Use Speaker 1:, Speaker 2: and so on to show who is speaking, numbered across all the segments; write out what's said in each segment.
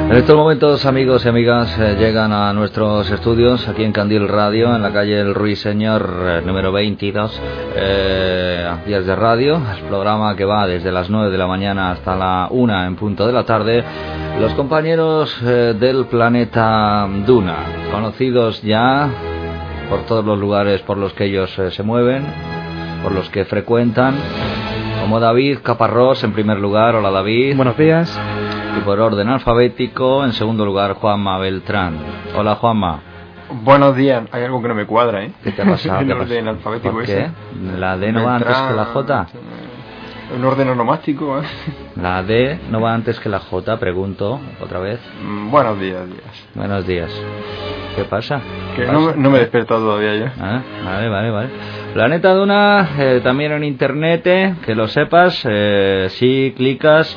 Speaker 1: En estos momentos, amigos y amigas, llegan a nuestros estudios aquí en Candil Radio, en la calle El Ruiseñor, número 22, Días de Radio, el programa que va desde las 9 de la mañana hasta la 1 en punto de la tarde. Los compañeros del planeta Duna, conocidos ya por todos los lugares por los que ellos se mueven, por los que frecuentan, como David Caparrós en primer lugar. Hola, David.
Speaker 2: Buenos días.
Speaker 1: Y por orden alfabético, en segundo lugar, Juanma Beltrán. Hola, Juanma.
Speaker 3: Buenos días. Hay algo que no me cuadra, ¿eh?
Speaker 1: ¿Qué te ha pasado?
Speaker 3: El orden alfabético.
Speaker 1: ¿Por qué?
Speaker 3: Ese.
Speaker 1: ¿La D no va antes que la J?
Speaker 3: Un orden onomástico, ¿eh?
Speaker 1: ¿La D no va antes que la J? Pregunto otra vez.
Speaker 3: Buenos días.
Speaker 1: Buenos días. ¿Qué pasa?
Speaker 3: Que no me he despertado todavía yo.
Speaker 1: Vale. Planeta Duna, también en internet, que lo sepas, si clicas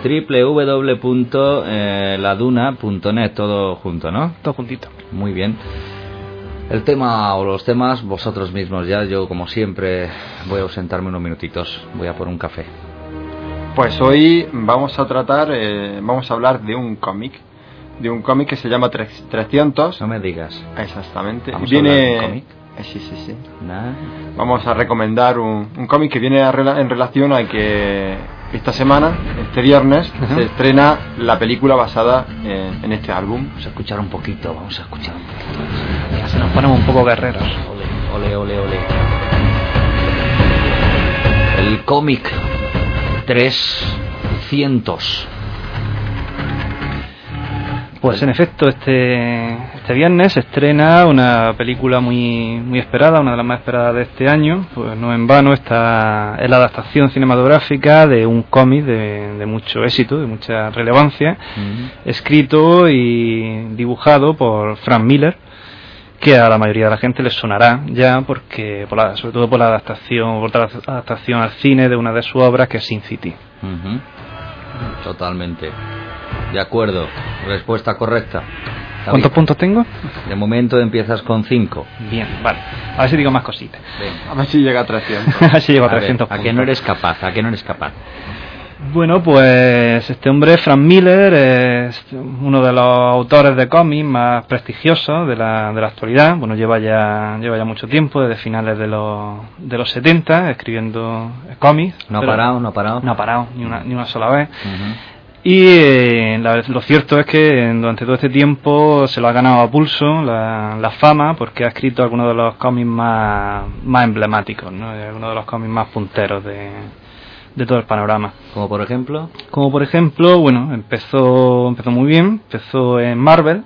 Speaker 1: www.laduna.net, todo junto, ¿no?
Speaker 2: Todo juntito.
Speaker 1: Muy bien. El tema o los temas, vosotros mismos ya. Yo, como siempre, voy a ausentarme unos minutitos. Voy a por un café.
Speaker 3: Pues hoy vamos a hablar de un cómic. De un cómic que se llama 300.
Speaker 1: No me digas.
Speaker 3: Exactamente.
Speaker 1: ¿Vamos
Speaker 3: y viene...
Speaker 1: a hablar de un cómic?
Speaker 3: Sí.
Speaker 1: Nah.
Speaker 3: Vamos a recomendar un cómic que viene en relación a que esta semana, este viernes, se estrena la película basada en este álbum.
Speaker 1: Vamos a escuchar un poquito.
Speaker 2: Ya se nos ponemos un poco guerreros.
Speaker 1: Ole. El cómic 300.
Speaker 2: Pues en efecto, este viernes se estrena una película muy esperada, una de las más esperadas de este año. Pues no en vano, esta es la adaptación cinematográfica de un cómic de mucho éxito, de mucha relevancia, escrito y dibujado por Frank Miller, que a la mayoría de la gente les sonará ya, porque sobre todo por la adaptación al cine de una de sus obras, que es Sin City.
Speaker 1: Totalmente. De acuerdo, respuesta correcta.
Speaker 2: ¿Cuántos puntos tengo?
Speaker 1: De momento empiezas con 5.
Speaker 2: Bien, vale. A ver si digo más cositas.
Speaker 1: Venga.
Speaker 3: A ver si llega a 300.
Speaker 2: A ver si llego a 300
Speaker 1: puntos. ¿A qué no eres capaz?
Speaker 2: Bueno, pues este hombre, Frank Miller, es uno de los autores de cómics más prestigiosos de la actualidad. Bueno, lleva ya mucho tiempo, desde finales de los 70, escribiendo cómics.
Speaker 1: No ha parado.
Speaker 2: No ha parado ni una sola vez. Y lo cierto es que durante todo este tiempo se lo ha ganado a pulso la fama, porque ha escrito algunos de los cómics más emblemáticos, ¿no? Algunos de los cómics más punteros de todo el panorama.
Speaker 1: ¿Como por ejemplo?
Speaker 2: Bueno, empezó muy bien, empezó en Marvel.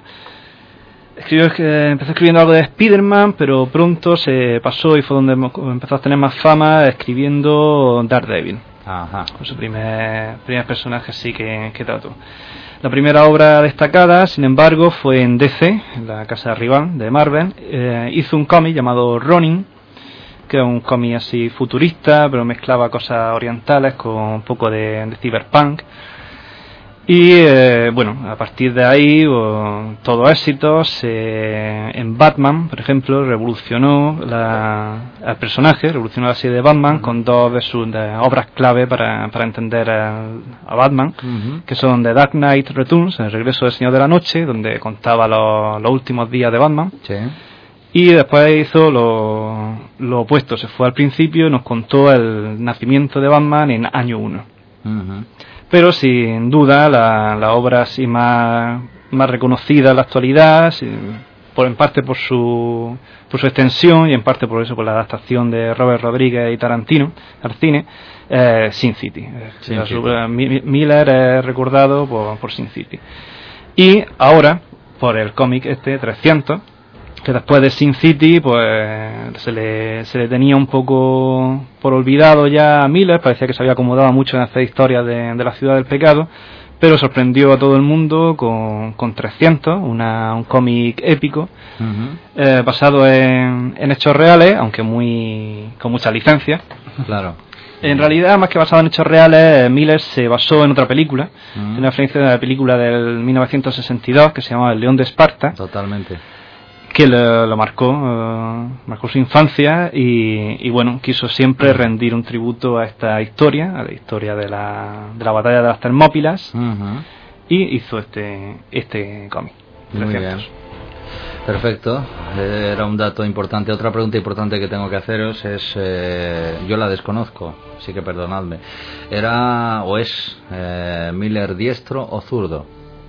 Speaker 2: Empezó escribiendo algo de Spider-Man, pero pronto se pasó y fue donde empezó a tener más fama escribiendo Daredevil.
Speaker 1: Ajá.
Speaker 2: Con su primer personaje así que trató. La primera obra destacada, sin embargo, fue en DC, en la casa rival de Marvel. Hizo un cómic llamado Ronin, que es un cómic así futurista, pero mezclaba cosas orientales con un poco de cyberpunk. Y a partir de ahí, todo éxito. En Batman, por ejemplo, revolucionó el personaje, revolucionó la serie de Batman con dos de sus obras clave para entender a Batman, que son The Dark Knight Returns, El regreso del Señor de la Noche, donde contaba los últimos días de Batman.
Speaker 1: Sí.
Speaker 2: Y después hizo lo opuesto, se fue al principio y nos contó el nacimiento de Batman en año 1. Pero sin duda la obra así más reconocida en la actualidad, en parte por su extensión y en parte por la adaptación de Robert Rodríguez y Tarantino al cine, Sin City. Miller es recordado por Sin City. Y ahora, por el cómic 300, que después de Sin City pues se le tenía un poco por olvidado ya a Miller. Parecía que se había acomodado mucho en hacer historias de la ciudad del pecado, pero sorprendió a todo el mundo con 300, un cómic épico, basado en hechos reales, aunque con mucha licencia.
Speaker 1: Claro.
Speaker 2: En realidad, más que basado en hechos reales, Miller se basó en otra película, una referencia de la película del 1962 que se llama El León de Esparta.
Speaker 1: Totalmente.
Speaker 2: Que lo marcó su infancia y bueno, quiso siempre rendir un tributo a esta historia, a la historia de la batalla de las Termópilas. y hizo este cómic.
Speaker 1: Muy
Speaker 2: 300.
Speaker 1: bien. Perfecto, era un dato importante. Otra pregunta importante que tengo que haceros es, yo la desconozco, así que perdonadme. ¿Era o es Miller diestro o zurdo?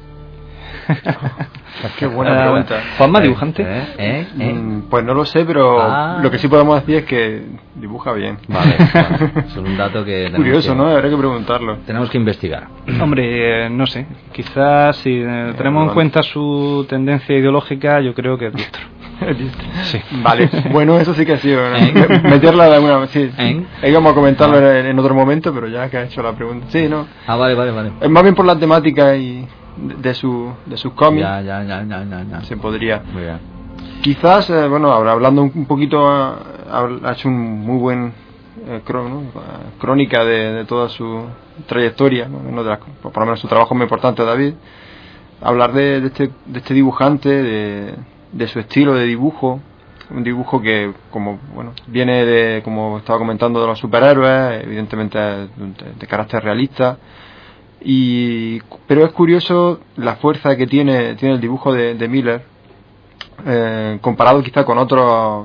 Speaker 3: Qué buena pregunta.
Speaker 2: ¿Juanma, dibujante?
Speaker 3: Pues no lo sé, pero lo que sí podemos decir es que dibuja bien.
Speaker 1: Vale, es un dato que...
Speaker 3: Curioso, ¿no? Habrá que preguntarlo.
Speaker 1: Tenemos que investigar.
Speaker 2: Hombre, no sé. Quizás si tenemos en cuenta su tendencia ideológica, yo creo que es diestro.
Speaker 3: Sí. Vale, bueno, eso sí que ha sido, ¿no? Meterla de alguna vez, sí. Íbamos a comentarlo en otro momento, pero ya que ha hecho la pregunta. Sí, ¿no?
Speaker 1: Vale.
Speaker 3: Es más bien por la temática y de sus cómics.
Speaker 1: Ya.
Speaker 3: Se podría.
Speaker 1: Muy bien.
Speaker 3: Quizás, ahora hablando un poquito, ha hecho un muy buen crónica de toda su trayectoria, ¿no? Por lo menos su trabajo muy importante, David. Hablar de este dibujante, de su estilo de dibujo, un dibujo que viene de, como estaba comentando, de los superhéroes, evidentemente de carácter realista, pero es curioso la fuerza que tiene el dibujo de Miller, comparado quizá con otros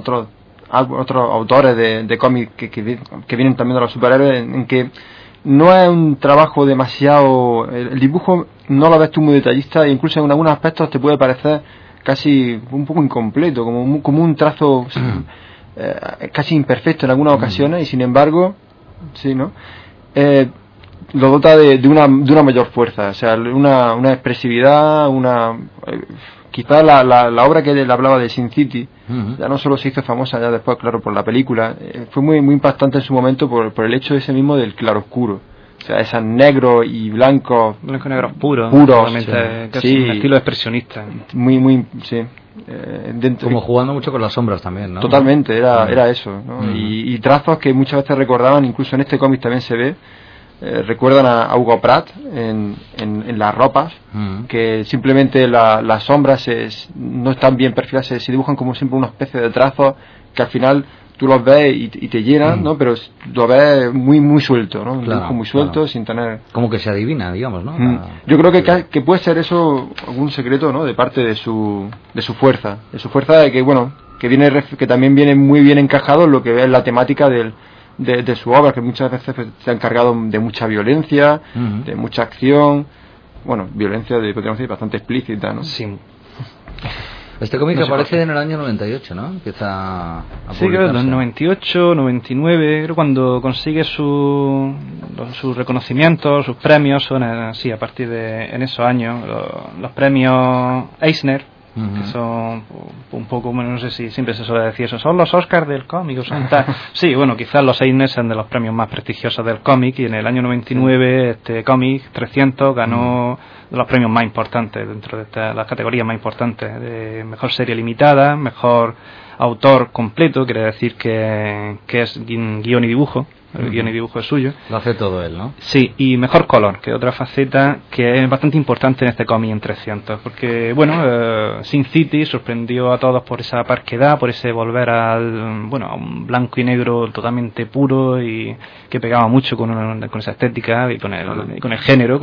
Speaker 3: autores de cómics que vienen también de los superhéroes, en que no es un trabajo demasiado, el dibujo no lo ves tú muy detallista, e incluso en algunos aspectos te puede parecer casi un poco incompleto, como un trazo casi imperfecto en algunas ocasiones, y sin embargo, sí, ¿no? Lo dota de una mayor fuerza, o sea, una expresividad, quizás la obra que él hablaba de Sin City, ya no solo se hizo famosa ya después, claro, por la película, fue muy impactante en su momento por el hecho ese mismo del claroscuro. O sea, esos negros y blancos.
Speaker 2: Blancos y negros puros.
Speaker 3: Sí.
Speaker 2: Un estilo expresionista.
Speaker 3: Muy, sí.
Speaker 1: Como jugando mucho con las sombras también, ¿no?
Speaker 3: Totalmente, era eso, ¿no? Y trazos que muchas veces recordaban, incluso en este cómic también se ve, recuerdan a Hugo Pratt en las ropas, que simplemente las sombras no están bien perfiladas, se dibujan como siempre una especie de trazos que al final tú los ves y te llenan, ¿no? Pero lo ves muy suelto, ¿no? Un dibujo muy suelto, sin tener...
Speaker 1: Como que se adivina, digamos, ¿no?
Speaker 3: Yo creo que puede ser eso algún secreto, ¿no? De parte de su fuerza. De su fuerza de que también viene muy bien encajado en lo que es la temática de su obra, que muchas veces se ha encargado de mucha violencia, de mucha acción. Bueno, violencia, podríamos decir, bastante explícita, ¿no?
Speaker 2: Sí.
Speaker 1: Este cómic aparece en el año 98, ¿no? Empieza a
Speaker 2: sí, creo en el 98, 99, creo cuando consigue sus reconocimientos, sus premios, son así, a partir de en esos años, los premios Eisner, que son un poco, no sé si siempre se suele decir eso, son los Oscars del cómic, o son tal. Sí, bueno, quizás los Eisner sean de los premios más prestigiosos del cómic, y en el año 99 este cómic 300 ganó de los premios más importantes dentro de las categorías más importantes, de mejor serie limitada, mejor autor completo, quiere decir que es guión y dibujo. El guión y dibujo es suyo.
Speaker 1: Lo hace todo él, ¿no?
Speaker 2: Sí, y mejor color, que es otra faceta que es bastante importante en este cómic en 300, porque, Sin City sorprendió a todos por esa parquedad, por ese volver a un blanco y negro totalmente puro y que pegaba mucho con esa estética y con el género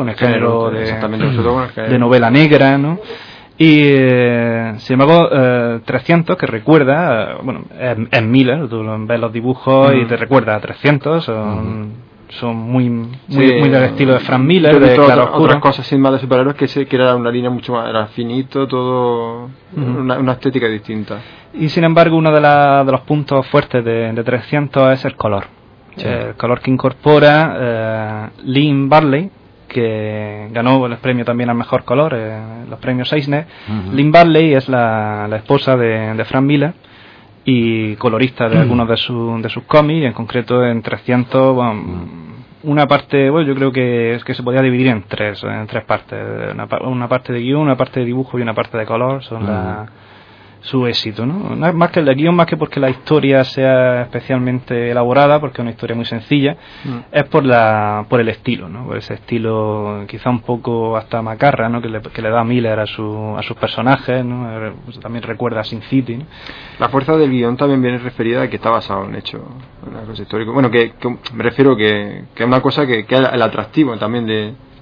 Speaker 2: de novela negra, ¿no? Y sin embargo 300, que recuerda, es Miller, tú ves los dibujos y te recuerda a 300, son muy del estilo de Frank Miller, de claroscuro.
Speaker 3: Otras cosas sin más de superhéroes que era una línea mucho más, era finito, todo, una estética distinta.
Speaker 2: Y sin embargo uno de los puntos fuertes de 300 es el color. Sí. El color que incorpora Lynn Barley, que ganó el premio también al mejor color, los premios Eisner. Lynn Barley es la esposa de Frank Miller y colorista de algunos de sus cómics, en concreto en 300, una parte, yo creo que se podía dividir en tres partes, una parte de guión, una parte de dibujo y una parte de color, son su éxito, ¿no? Más que el guión, más que porque la historia sea especialmente elaborada, porque es una historia muy sencilla, es por el estilo, ¿no? Por ese estilo quizá un poco hasta macarra, ¿no? que le da Miller a sus personajes, ¿no? También recuerda a Sin City, ¿no?
Speaker 3: La fuerza del guión también viene referida a que está basado en hechos históricos. Bueno, que me refiero que es una cosa que es el atractivo también de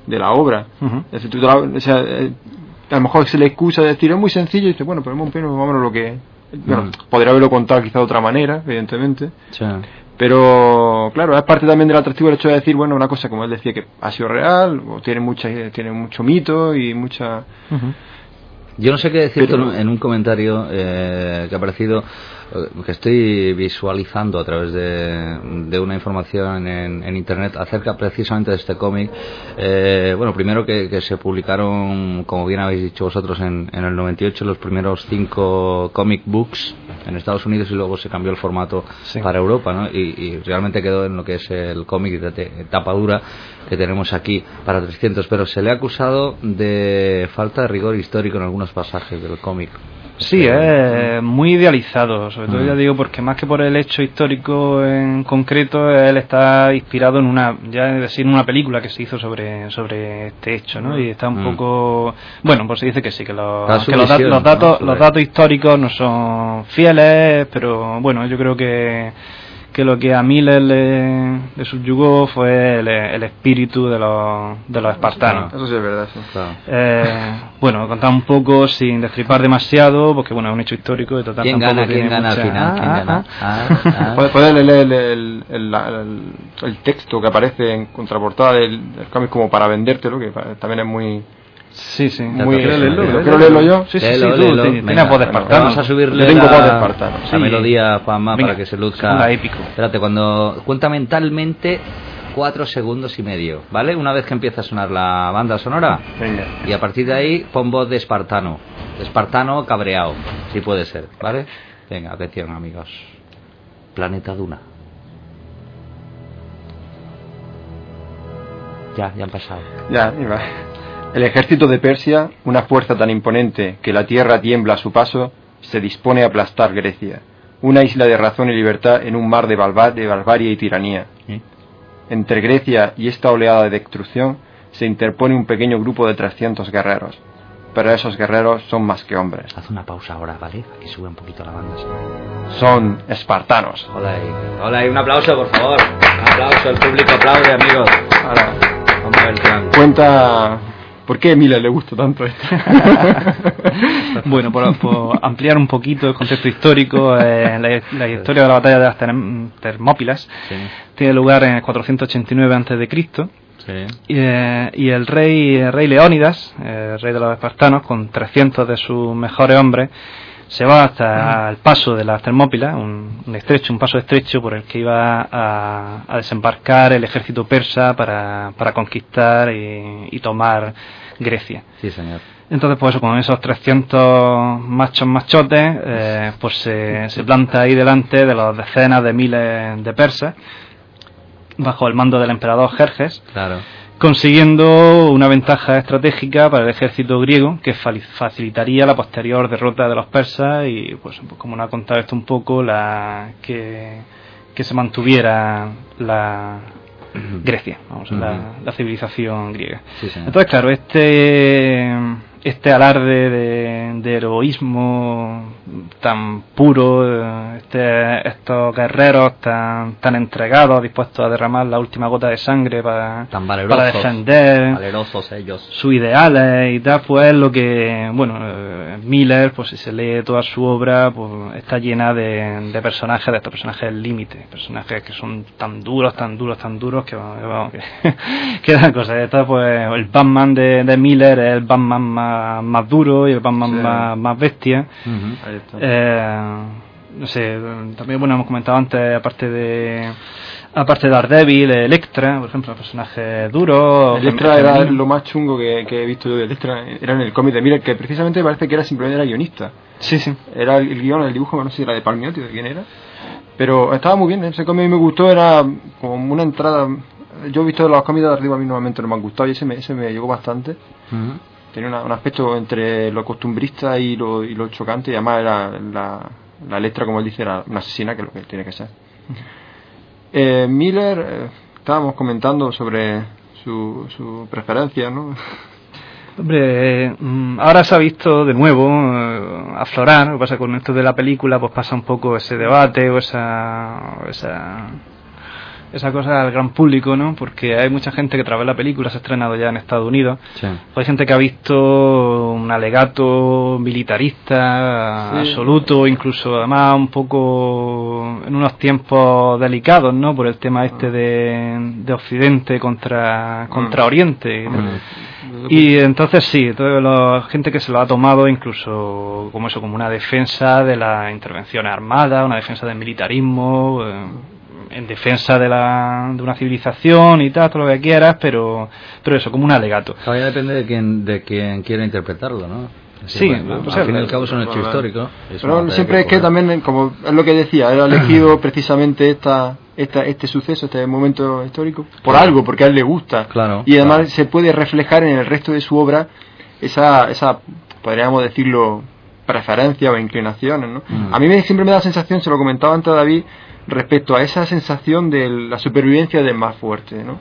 Speaker 3: de la obra. Es decir, a lo mejor se le excusa de decir es muy sencillo y dice, bueno, pero más o menos lo que... Bueno, podría haberlo contado quizá de otra manera, evidentemente. Sí. Pero, claro, es parte también del atractivo el hecho de decir, bueno, una cosa como él decía que ha sido real, o tiene mucho mito y mucha...
Speaker 1: Yo no sé qué decirte en un comentario que ha aparecido, que estoy visualizando a través de una información en internet acerca precisamente de este cómic. Bueno, primero que se publicaron, como bien habéis dicho vosotros, en el 98 los primeros 5 comic books en Estados Unidos, y luego se cambió el formato para Europa, ¿no? Y realmente quedó en lo que es el cómic de tapa dura que tenemos aquí para 300, pero se le ha acusado de falta de rigor histórico en algunos pasajes del cómic.
Speaker 2: Sí, es muy idealizado, sobre todo ya digo porque más que por el hecho histórico en concreto, él está inspirado en una película que se hizo sobre este hecho, ¿no? Y está un poco, bueno, pues se dice que sí, que los datos históricos no son fieles, pero bueno, yo creo que lo que a Miller le subyugó fue el espíritu de los espartanos.
Speaker 3: Eso sí es verdad, sí. Claro.
Speaker 2: Bueno, contar un poco sin destripar demasiado, porque bueno, es un hecho histórico.
Speaker 1: ¿Quién gana al final?
Speaker 3: ¿Puedes leer el texto que aparece en contraportada del cómic como para vendértelo, que también es muy...
Speaker 2: Sí.
Speaker 3: ¿Quiero leerlo yo?
Speaker 2: Sí, léelo. Tienes voz de espartano.
Speaker 1: Vamos a subirle la melodía, Juanma, para que se luzca
Speaker 2: épico.
Speaker 1: Espérate, cuando cuenta mentalmente 4 segundos y medio, ¿vale? Una vez que empieza a sonar la banda sonora.
Speaker 3: Venga.
Speaker 1: Y a partir de ahí pon voz de espartano cabreado, si puede ser, ¿vale? Venga, atención, amigos. Planeta Duna. Ya han pasado.
Speaker 3: Ya, iba. El ejército de Persia, una fuerza tan imponente que la tierra tiembla a su paso, se dispone a aplastar Grecia, una isla de razón y libertad en un mar de barbarie y tiranía. Entre Grecia y esta oleada de destrucción se interpone un pequeño grupo de 300 guerreros, pero esos guerreros son más que hombres.
Speaker 1: Haz una pausa ahora, ¿vale? Aquí sube un poquito la banda.
Speaker 3: Son espartanos.
Speaker 1: Hola, un aplauso, por favor. Un aplauso, el público aplaude, amigos.
Speaker 3: Ahora,
Speaker 1: vamos a ver el plan.
Speaker 3: Cuenta... ¿Por qué a Miller le gusta tanto esto?
Speaker 2: Bueno, por ampliar un poquito el contexto histórico, la historia de la batalla de las Termópilas tiene lugar en el 489 a.C. Y el rey Leónidas, el rey de los espartanos, con 300 de sus mejores hombres, se va hasta el paso de las Termópilas, un paso estrecho por el que iba a desembarcar el ejército persa para conquistar y tomar Grecia.
Speaker 1: Sí, señor.
Speaker 2: Entonces, pues con esos 300 machotes, pues se planta ahí delante de las decenas de miles de persas, bajo el mando del emperador Jerjes.
Speaker 1: Claro.
Speaker 2: Consiguiendo una ventaja estratégica para el ejército griego que facilitaría la posterior derrota de los persas y, pues como nos ha contado esto un poco, que se mantuviera la Grecia, la civilización griega.
Speaker 1: Sí,
Speaker 2: entonces, claro, este alarde de heroísmo tan puro, estos guerreros tan entregados, dispuestos a derramar la última gota de sangre para defender
Speaker 1: valerosos ellos,
Speaker 2: sus ideales y tal, pues es lo que, bueno, Miller, pues si se lee toda su obra, pues está llena de personajes, de estos personajes límite, personajes que son tan duros que dan cosas. Esto, pues el Batman de Miller es el Batman más duro y el Batman más bestia.
Speaker 3: Ahí está.
Speaker 2: No sé, también, bueno, hemos comentado antes, aparte de Daredevil, Elektra, por ejemplo, personajes duros.
Speaker 3: Elektra era lo más chungo que he visto yo de Elektra, era en el cómic de Miller, que precisamente parece que simplemente era guionista.
Speaker 2: Sí.
Speaker 3: Era el guion, el dibujo, no sé si era de Palmiotti o de quién era, pero estaba muy bien, ese cómic me gustó, era como una entrada. Yo he visto los cómics de arriba, a mí normalmente no me han gustado y ese me llegó bastante. Tenía un aspecto entre lo costumbrista y lo chocante, y además era la letra, como él dice, era una asesina, que es lo que tiene que ser. Miller, estábamos comentando sobre su preferencia, ¿no?
Speaker 2: Hombre, ahora se ha visto de nuevo aflorar. Lo que pasa con esto de la película, pues pasa un poco ese debate o esa esa cosa al gran público, ¿no? Porque hay mucha gente que tras ver la película, se ha estrenado ya en Estados Unidos, hay gente que ha visto un alegato militarista absoluto, incluso además un poco en unos tiempos delicados, ¿no? Por el tema de Occidente contra Oriente. Y entonces sí, toda la gente que se lo ha tomado incluso como una defensa de las intervenciones armadas, una defensa del militarismo, en defensa de una civilización y tal, todo lo que quieras, pero eso, como un alegato.
Speaker 1: Todavía depende de quien quiera interpretarlo, ¿no?
Speaker 2: Sí,
Speaker 1: bueno, al fin y al cabo es un hecho histórico.
Speaker 3: Pero siempre es que también, como es lo que decía, él ha elegido precisamente este suceso, este momento histórico, por algo, porque a él le gusta.
Speaker 1: Claro,
Speaker 3: y además se puede reflejar en el resto de su obra esa podríamos decirlo, preferencia o inclinaciones, ¿no? A mí siempre me da la sensación, se lo comentaba antes a David, respecto a esa sensación de la supervivencia del más fuerte, ¿no?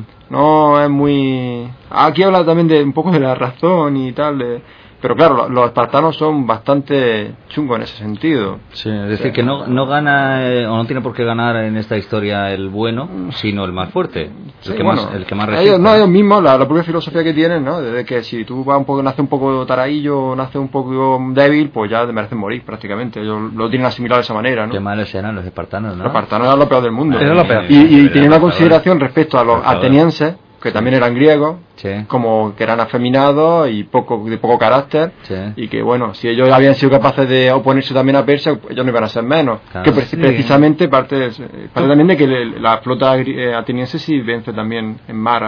Speaker 3: No es muy... Aquí habla también de un poco de la razón y tal, pero claro, los espartanos son bastante chungos en ese sentido.
Speaker 1: Sí, es decir, que no gana o no tiene por qué ganar en esta historia el bueno, sino el más fuerte, el que más resiste.
Speaker 3: Ellos mismos, la propia filosofía que tienen, ¿no? Desde que si tú vas naces un poco taradillo, naces un poco débil, pues ya te merecen morir prácticamente. Ellos lo tienen asimilado de esa manera, ¿no?
Speaker 1: Qué males eran los espartanos, ¿no?
Speaker 3: Los espartanos eran lo peor del mundo.
Speaker 2: Era lo peor.
Speaker 3: Y tienen una consideración respecto a los atenienses, que también eran griegos, como que eran afeminados y de poco carácter, y que bueno, si ellos habían sido capaces de oponerse también a Persia, ellos no iban a ser menos. Claro, que precisamente parte también de que la flota ateniense sí vence también en mar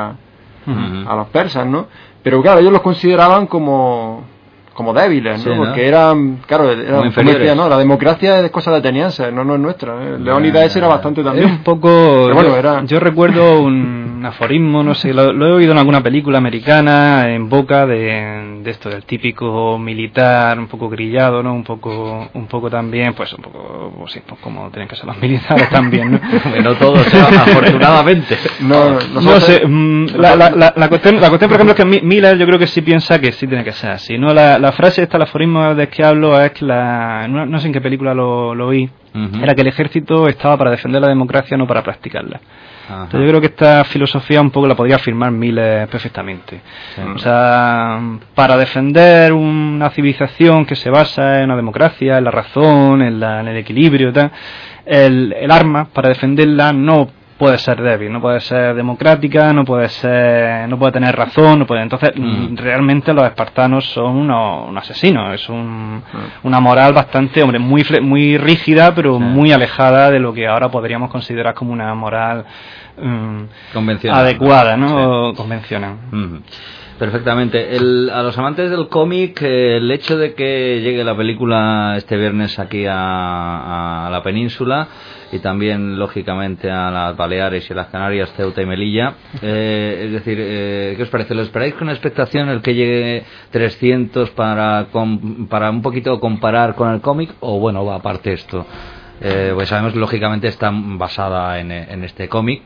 Speaker 3: a los persas, ¿no? Pero claro, ellos los consideraban como débiles, ¿no? Porque eran como decía, ¿no? La democracia es cosa de atenienses, no es nuestra, Leónidas era bastante también.
Speaker 2: Es un poco... Bueno, yo recuerdo un aforismo, no sé, lo he oído en alguna película americana, en boca de esto, del típico militar, un poco grillado, ¿no? Un poco también, pues como tienen que ser los militares también, ¿no?
Speaker 1: No todos, afortunadamente.
Speaker 2: No sé, la cuestión, por ejemplo, es que Miller yo creo que sí piensa que sí tiene que ser así, ¿no? La frase esta, el aforismo de que hablo es que no sé en qué película lo oí, era que el ejército estaba para defender la democracia, no para practicarla. Entonces yo creo que esta filosofía un poco la podría afirmar Miller perfectamente. O sea, para defender una civilización que se basa en una democracia, en la razón, en el equilibrio y tal, el arma para defenderla no puede ser débil, no puede ser democrática, no puede tener razón, entonces realmente los espartanos son unos asesinos, es una moral bastante, muy rígida, pero muy alejada de lo que ahora podríamos considerar como una moral
Speaker 1: convencional,
Speaker 2: adecuada, ¿no? Convencional.
Speaker 1: Perfectamente. A los amantes del cómic, el hecho de que llegue la película este viernes aquí a la península y también, lógicamente, a las Baleares y a las Canarias, Ceuta y Melilla, es decir, ¿qué os parece? ¿Lo esperáis con expectación el que llegue 300 para un poquito comparar con el cómic? O bueno, va aparte esto. Pues sabemos que lógicamente está basada en este cómic.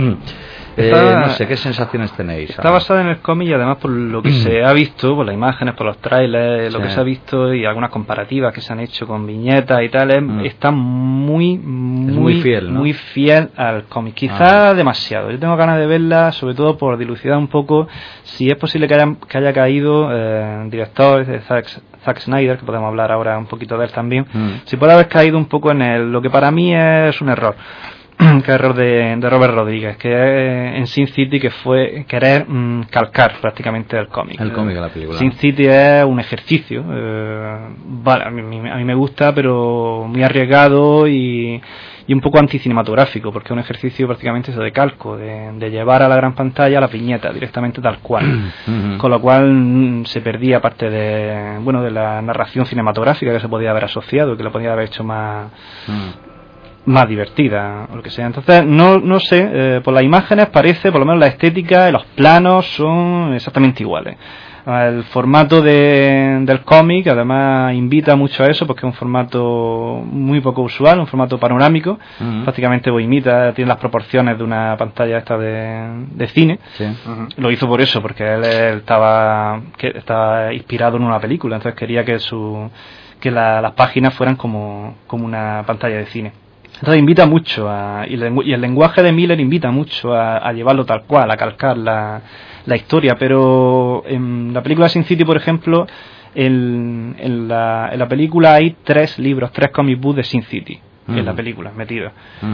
Speaker 1: No sé, ¿qué sensaciones tenéis?
Speaker 2: Está basada en el cómic y además por lo que se ha visto, por las imágenes, por los trailers, lo que se ha visto y algunas comparativas que se han hecho con viñetas y tal, está muy fiel, ¿no? Muy fiel al cómic. Quizá demasiado. Yo tengo ganas de verla, sobre todo por dilucidar un poco si es posible que haya caído el director de Zack Snyder, que podemos hablar ahora un poquito de él también, si puede haber caído un poco en lo que para mí es un error. Que error de Robert Rodríguez, que en Sin City, que fue querer calcar prácticamente el cómic.
Speaker 1: El cómic de la película.
Speaker 2: Sin City es un ejercicio, vale, a mí me gusta, pero muy arriesgado y un poco anticinematográfico, porque es un ejercicio prácticamente eso de calco, de llevar a la gran pantalla la viñeta directamente tal cual, con lo cual se perdía parte de la narración cinematográfica que se podía haber asociado, que lo podía haber hecho más divertida o lo que sea. Entonces no sé, por las imágenes parece, por lo menos la estética y los planos son exactamente iguales. El formato del cómic además invita mucho a eso, porque es un formato muy poco usual, un formato panorámico, prácticamente imita, tiene las proporciones de una pantalla esta de cine. Lo hizo por eso, porque él estaba inspirado en una película, entonces quería que las páginas fueran como una pantalla de cine. Entonces invita mucho y el lenguaje de Miller invita mucho a llevarlo tal cual, a calcar la historia, pero en la película Sin City, por ejemplo, en la película hay 3 libros, 3 comic books de Sin City en la película, metidos.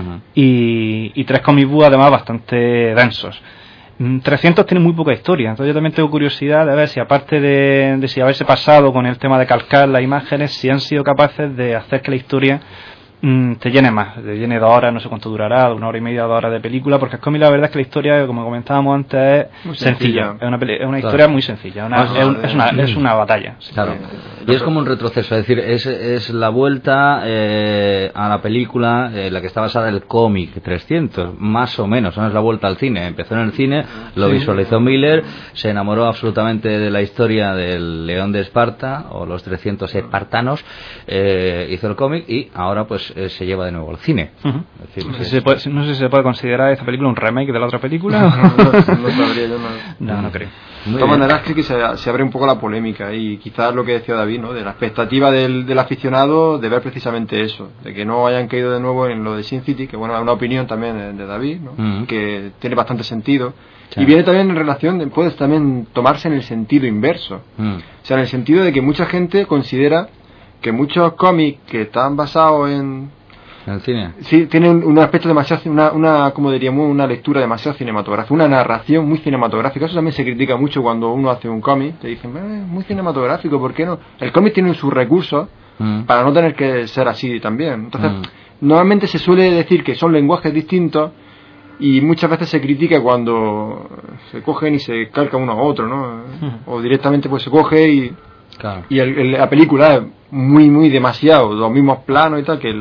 Speaker 2: Y 3 comic books además bastante densos. 300 tiene muy poca historia, entonces yo también tengo curiosidad de ver si, aparte de si haberse pasado con el tema de calcar las imágenes, si han sido capaces de hacer que la historia te llene más, te llene 2 horas, no sé cuánto durará, 1 hora y media, 2 horas de película, porque el cómic, la verdad es que la historia, como comentábamos antes, es sencilla, es una historia muy sencilla, es una batalla.
Speaker 1: Claro. Y es como un retroceso, es decir, es la vuelta a la película, la que está basada en el cómic 300, más o menos, no es la vuelta al cine. Empezó en el cine, lo visualizó Miller, se enamoró absolutamente de la historia del León de Esparta, o los 300 espartanos, hizo el cómic y ahora pues se lleva de nuevo al cine. Es decir,
Speaker 2: no sé si se puede considerar esta película un remake de la otra película.
Speaker 3: No sabría yo.
Speaker 2: No creo.
Speaker 3: De todas maneras, creo que se abre un poco la polémica y quizás lo que decía David, ¿no? De la expectativa del aficionado de ver precisamente eso, de que no hayan caído de nuevo en lo de Sin City, que bueno, es una opinión también de David, ¿no? Que tiene bastante sentido. Sí. Y viene también en relación, puede también tomarse en el sentido inverso. O sea, en el sentido de que mucha gente considera que muchos cómics que están basados en
Speaker 1: el cine,
Speaker 3: sí, tienen un aspecto demasiado, como diríamos, una lectura demasiado cinematográfica, una narración muy cinematográfica. Eso también se critica mucho cuando uno hace un cómic, te dicen, muy cinematográfico, ¿por qué no? El cómic tiene sus recursos para no tener que ser así también. Entonces, normalmente se suele decir que son lenguajes distintos y muchas veces se critica cuando se cogen y se calcan uno a otro, ¿no? O directamente pues se coge y claro. Y la película es muy demasiado los mismos planos y tal, que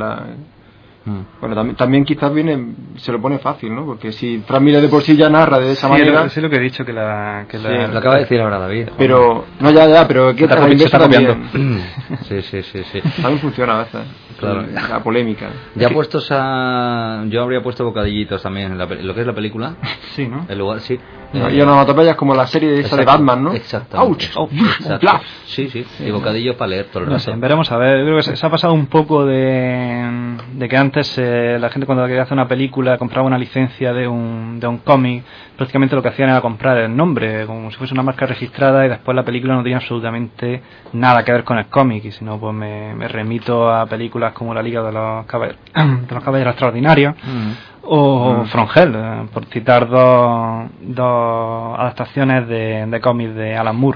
Speaker 3: bueno, también quizás se lo pone fácil, ¿no? Porque si Frank Miller de por sí ya narra de esa manera,
Speaker 2: sí, lo que he dicho,
Speaker 1: lo acaba de decir ahora David.
Speaker 3: Pero no, ya, pero que
Speaker 2: se está copiando.
Speaker 1: Sí.
Speaker 3: También funciona a veces.
Speaker 1: Claro.
Speaker 3: La polémica.
Speaker 1: Ya puestos yo habría puesto bocadillitos también en lo que es la película.
Speaker 2: Sí, ¿no?
Speaker 1: El lugar, sí.
Speaker 3: Y onomatopeyas como la serie esa de Batman, ¿no?
Speaker 1: Exactamente.
Speaker 3: ¡Ouch!
Speaker 1: Sí. Y bocadillos para leer todo el rato.
Speaker 2: No sé, veremos a ver. Yo creo que se ha pasado un poco de que antes la gente, cuando quería hacer una película, compraba una licencia de un cómic, prácticamente lo que hacían era comprar el nombre, como si fuese una marca registrada, y después la película no tenía absolutamente nada que ver con el cómic. Y si no, pues me remito a películas como La Liga de los Caballeros Extraordinarios, o From Hell, por citar dos adaptaciones de cómics de Alan Moore,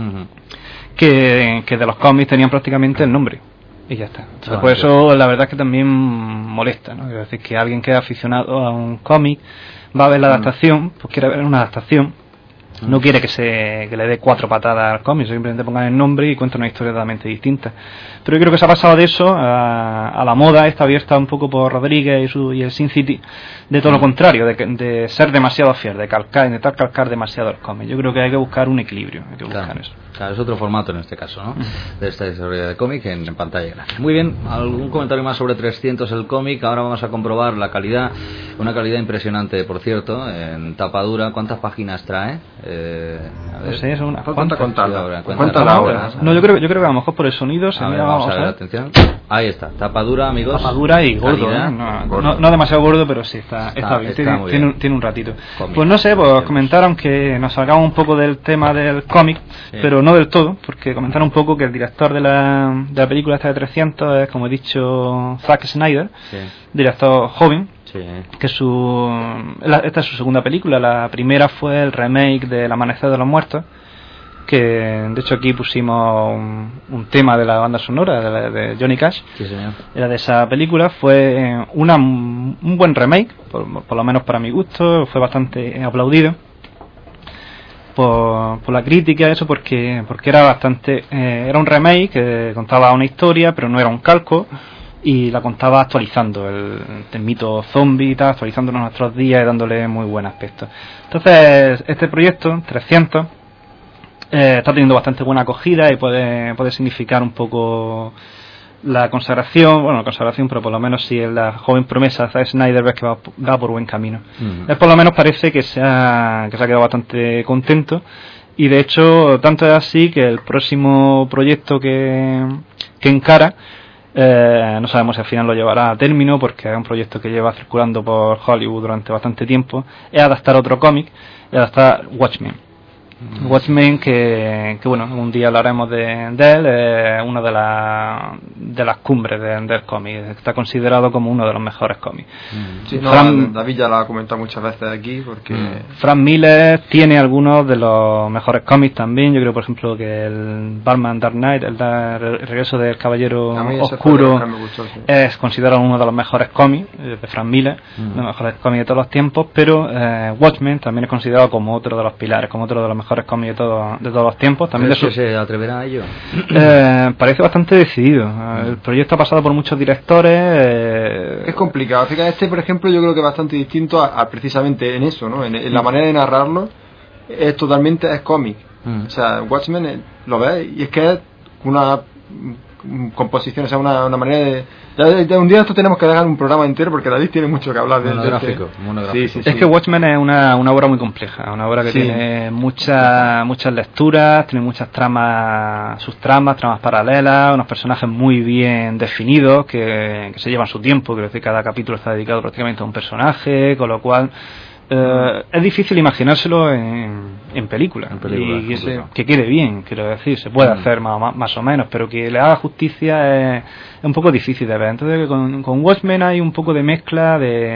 Speaker 2: que de los cómics tenían prácticamente el nombre y ya está. Entonces, por eso la verdad es que también molesta, ¿no? Es decir, que alguien que es aficionado a un cómic va a ver la adaptación, pues quiere ver una adaptación, no quiere que le dé 4 patadas al cómic, simplemente pongan el nombre y cuenta una historia totalmente distinta. Pero yo creo que se ha pasado de eso a la moda esta abierta un poco por Rodríguez y el Sin City, de todo lo contrario, de ser demasiado fiel, de intentar calcar demasiado el cómic. Yo creo que hay que buscar un equilibrio, hay que buscar eso.
Speaker 1: Claro, es otro formato en este caso, ¿no? De esta historia de cómic en pantalla grande. Muy bien, ¿algún comentario más sobre 300 el cómic? Ahora vamos a comprobar la calidad, una calidad impresionante, por cierto, en tapadura. ¿Cuántas páginas trae?
Speaker 2: A ver, no sé, son
Speaker 3: ¿Cuántas
Speaker 2: ahora? No, yo creo que a lo mejor por el sonido se mira.
Speaker 1: Vamos a ver, atención. Ahí está, tapadura, amigos.
Speaker 2: Tapadura y gordo, no demasiado gordo, pero sí, está bien. Tiene un ratito. Cómic. Pues no sé, pues comentar, aunque nos salgamos un poco del tema del cómic, pero no del todo, porque comentar un poco que el director de la película esta de 300 es, como he dicho, Zack Snyder, director joven.
Speaker 1: Sí.
Speaker 2: Que esta es su segunda película. La primera fue el remake de El Amanecer de los Muertos, que de hecho aquí pusimos un tema de la banda sonora de Johnny Cash.
Speaker 1: Sí, señor.
Speaker 2: Era de esa película. Fue un buen remake, por lo menos para mi gusto. Fue bastante aplaudido por la crítica, eso porque era era un remake que contaba una historia, pero no era un calco, y la contaba actualizando el mito zombie y tal, actualizándolo en nuestros días y dándole muy buen aspecto. Entonces este proyecto 300 está teniendo bastante buena acogida y puede significar un poco la consagración, pero por lo menos si la joven promesa Zack Snyder ves que va por buen camino. Él por lo menos parece que se ha quedado bastante contento, y de hecho tanto es así que el próximo proyecto que encara No sabemos si al final lo llevará a término, porque es un proyecto que lleva circulando por Hollywood durante bastante tiempo. Es adaptar otro cómic, es adaptar Watchmen. Watchmen, que bueno, un día hablaremos de él, una de las cumbres del cómic. Está considerado como uno de los mejores cómics.
Speaker 3: Sí, no, David ya lo ha comentado muchas veces aquí, porque
Speaker 2: Frank Miller tiene algunos de los mejores cómics también. Yo creo, por ejemplo, que el Batman Dark Knight, el regreso del Caballero Oscuro,
Speaker 3: gustó, sí.
Speaker 2: Es considerado uno de los mejores cómics de Frank Miller, uno de los mejores cómics de todos los tiempos, pero Watchmen también es considerado como otro de los pilares, como otro de los mejores cómics de todos los tiempos. También
Speaker 1: ¿Crees que se atreverá a ello?
Speaker 2: Parece bastante decidido. El proyecto ha pasado por muchos directores.
Speaker 3: Es complicado. Fíjate, por ejemplo, yo creo que es bastante distinto a precisamente en eso, ¿no? En la manera de narrarlo, es cómic. O sea, Watchmen lo ves y es que es una composición, o sea, una manera de... Ya un día esto tenemos que dejar un programa entero porque David tiene mucho que hablar de
Speaker 1: monográfico.
Speaker 2: Sí. Es que Watchmen es una obra muy compleja, una obra que tiene muchas lecturas, tiene muchas tramas, tramas paralelas, unos personajes muy bien definidos que se llevan su tiempo. Quiero decir, cada capítulo está dedicado prácticamente a un personaje, con lo cual es difícil imaginárselo en película, y que quede bien, quiero decir, se puede hacer más o menos, pero que le haga justicia es un poco difícil de ver. Entonces con Watchmen hay un poco de mezcla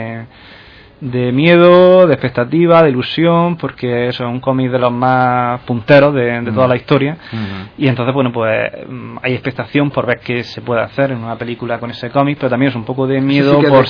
Speaker 2: de miedo, de expectativa, de ilusión, porque eso es un cómic de los más punteros de toda la historia, y entonces bueno, pues hay expectación por ver qué se puede hacer en una película con ese cómic, pero también es un poco de miedo por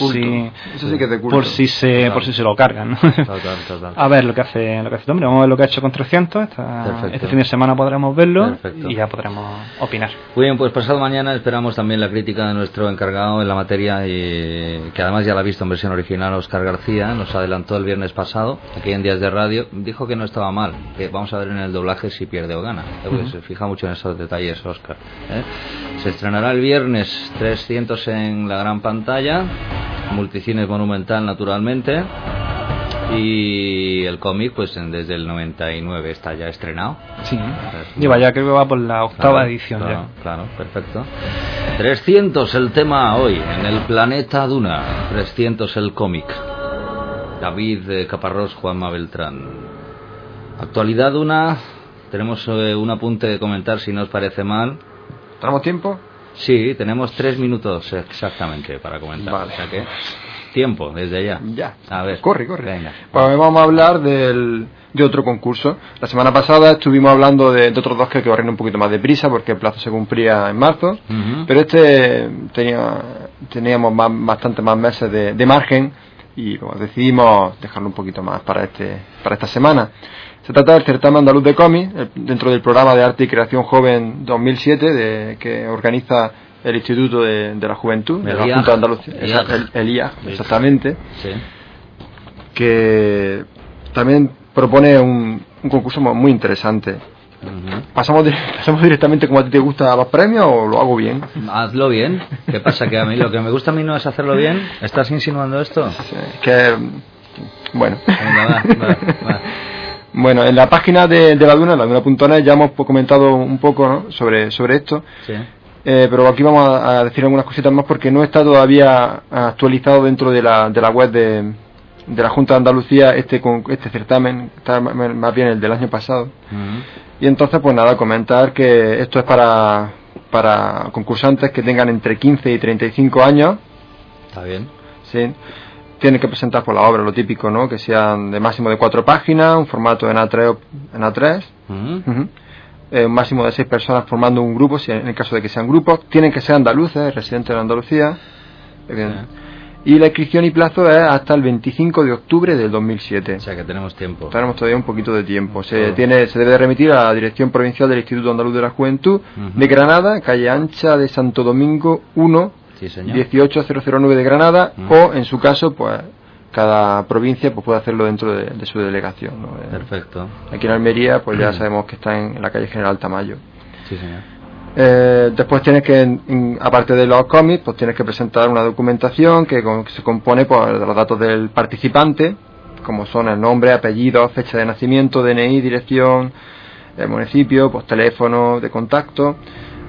Speaker 2: si se lo cargan, ¿no?
Speaker 1: Total.
Speaker 2: A ver lo que hace este hombre, vamos a ver lo que ha hecho con 300. Este fin de semana podremos verlo. Perfecto. Y ya podremos opinar.
Speaker 1: Muy bien, pues pasado mañana esperamos también la crítica de nuestro encargado en la materia, y que además ya la ha visto en versión original, Óscar García. Nos adelantó el viernes pasado aquí en Días de Radio, dijo que no estaba mal, que vamos a ver en el doblaje si pierde o gana, porque se fija mucho en esos detalles Óscar, Se estrenará el viernes 300 en la gran pantalla, Multicines Monumental naturalmente, y el cómic pues desde el 99 está ya estrenado.
Speaker 2: Sí, lleva ya, creo que va por la octava edición.
Speaker 1: Claro, perfecto. 300 el tema hoy en el Planeta Duna, 300 el cómic. David Caparrós, Juanma Beltrán. Actualidad Duna, tenemos un apunte de comentar si no os parece mal.
Speaker 3: ¿Tenemos tiempo?
Speaker 1: Sí, tenemos 3 minutos exactamente para comentar.
Speaker 3: Vale.
Speaker 1: O sea que tiempo, desde ya.
Speaker 3: Ya.
Speaker 1: A ver.
Speaker 3: Corre.
Speaker 1: Venga.
Speaker 3: Pues vamos a hablar de otro concurso. La semana pasada estuvimos hablando de otros dos que corrieron un poquito más deprisa porque el plazo se cumplía en marzo. Pero teníamos bastante más meses de margen y pues, decidimos dejarlo un poquito más para esta semana. Se trata del certamen andaluz de cómics dentro del programa de arte y creación joven 2007 que organiza el Instituto de la Juventud de la Junta de Andalucía, el IAG, exactamente,
Speaker 1: sí.
Speaker 3: Que también propone un concurso muy interesante. ¿Pasamos directamente como a ti te gusta a los premios o lo hago bien?
Speaker 1: Hazlo bien. ¿Qué pasa? Que a mí lo que me gusta a mí no es hacerlo bien. ¿Estás insinuando esto?
Speaker 3: Sí, bueno.
Speaker 1: Venga, va.
Speaker 3: Bueno, en la página de la Duna.net, ya hemos comentado un poco, ¿no? sobre esto. Sí. Pero aquí vamos a decir algunas cositas más porque no está todavía actualizado dentro de la web de la Junta de Andalucía este certamen, está más bien el del año pasado. Y entonces pues nada, comentar que esto es para concursantes que tengan entre 15 y 35 años.
Speaker 1: Está bien.
Speaker 3: Sí. Tienen que presentar por la obra, lo típico, ¿no? Que sean de máximo de 4 páginas, un formato en A3. Un máximo de 6 personas formando un grupo, si en el caso de que sean grupos. Tienen que ser andaluces, residentes de Andalucía. Y la inscripción y plazo es hasta el 25 de octubre del 2007.
Speaker 1: O sea que tenemos tiempo.
Speaker 3: Tenemos todavía un poquito de tiempo. Se debe de remitir a la Dirección Provincial del Instituto Andaluz de la Juventud de Granada, calle Ancha de Santo Domingo 1, sí, 18009 de Granada, o en su caso, pues cada provincia pues puede hacerlo dentro de su delegación, ¿no?
Speaker 1: Perfecto.
Speaker 3: Aquí en Almería, pues ya sabemos que está en la calle General Tamayo.
Speaker 1: Sí, señor.
Speaker 3: Después tienes que, aparte de los cómics, pues tienes que presentar una documentación que se compone pues, de los datos del participante, como son el nombre, apellido, fecha de nacimiento, DNI, dirección, municipio, pues teléfono de contacto,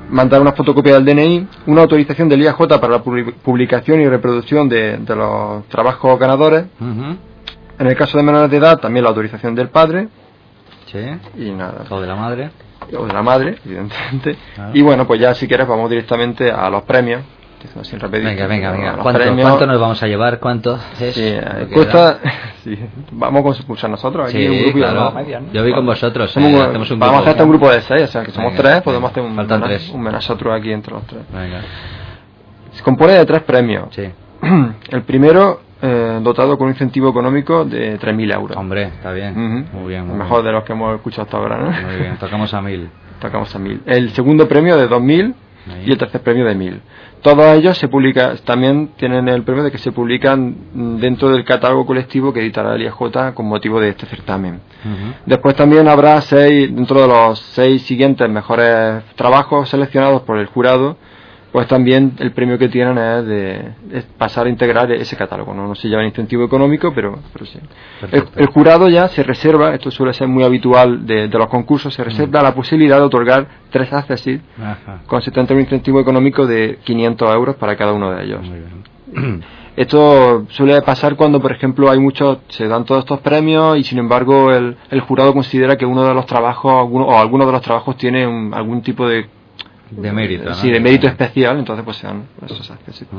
Speaker 3: mandar una fotocopia del DNI, una autorización del IAJ para la publicación y reproducción de los trabajos ganadores. En el caso de menores de edad, también la autorización del padre.
Speaker 1: Sí.
Speaker 3: Y nada.
Speaker 1: O de la madre.
Speaker 3: O de la madre, evidentemente. Claro. Y bueno, pues ya si quieres vamos directamente a los premios. Sin
Speaker 1: venga. ¿Cuánto nos vamos a llevar? ¿Cuánto es?
Speaker 3: Sí, cuesta... sí. Vamos a concursar nosotros aquí,
Speaker 1: sí,
Speaker 3: un grupo.
Speaker 1: Claro. Yo vi con vosotros.
Speaker 3: Hacemos un vamos a hacer un grupo de 6, o sea que somos 3, podemos hacer un nosotros aquí entre los 3.
Speaker 1: Venga.
Speaker 3: Se compone de 3 premios.
Speaker 1: Sí.
Speaker 3: El primero, dotado con un incentivo económico de 3.000 euros.
Speaker 1: Hombre, está bien. Muy bien.
Speaker 3: El mejor de los que hemos escuchado hasta ahora, ¿no?
Speaker 1: Muy bien, tocamos a 1.000.
Speaker 3: Tocamos a 1.000. El segundo premio de 2.000 y el tercer premio de 1.000. Todos ellos se publican, también tienen el premio de que se publican dentro del catálogo colectivo que editará el IAJ con motivo de este certamen. Después también habrá 6, dentro de los 6 siguientes mejores trabajos seleccionados por el jurado, pues también el premio que tienen es pasar a integrar ese catálogo. No se lleva incentivo económico, pero sí. El jurado ya se reserva, esto suele ser muy habitual de los concursos, se reserva la posibilidad de otorgar 3 accessit consistente en un incentivo económico de 500 euros para cada uno de ellos.
Speaker 1: Muy bien.
Speaker 3: Esto suele pasar cuando, por ejemplo, se dan todos estos premios y sin embargo el jurado considera que uno de los trabajos, alguno de los trabajos tiene algún tipo de
Speaker 1: mérito, ¿no?
Speaker 3: Sí, de mérito especial, entonces pues sean esos accessit.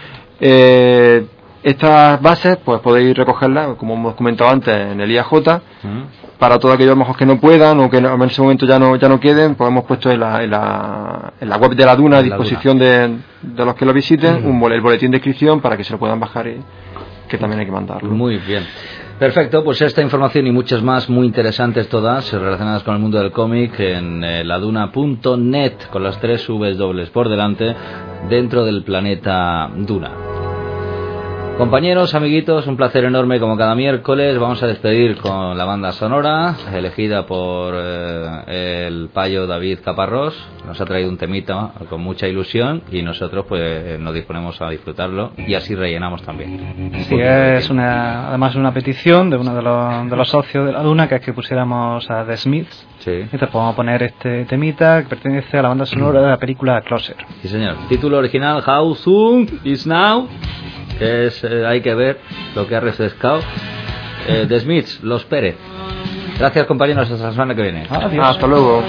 Speaker 3: Estas bases pues podéis recogerlas, como hemos comentado antes, en el IAJ. Para todos aquellos mejores que no puedan o que en ese momento ya no queden, pues hemos puesto en la web de la Duna a disposición de los que lo visiten el boletín de inscripción para que se lo puedan bajar y que también hay que mandarlo.
Speaker 1: Muy bien. Perfecto, pues esta información y muchas más muy interesantes todas relacionadas con el mundo del cómic en laduna.net con las 3 W por delante dentro del planeta Duna. Compañeros, amiguitos, un placer enorme como cada miércoles. Vamos a despedir con la banda sonora elegida por el payo David Caparrós. Nos ha traído un temita con mucha ilusión y nosotros pues nos disponemos a disfrutarlo y así rellenamos también.
Speaker 2: Sí, es además una petición de uno de los socios de la Duna, que es que pusiéramos a The Smiths.
Speaker 1: Sí.
Speaker 2: Entonces podemos poner este temita que pertenece a la banda sonora de la película Closer.
Speaker 1: Sí, señor. Título original: How Soon Is Now. Que es, hay que ver lo que ha refrescado. The Smiths, Los Pérez. Gracias, compañeros, hasta la semana que viene.
Speaker 2: Adiós.
Speaker 3: Hasta luego.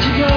Speaker 4: to go.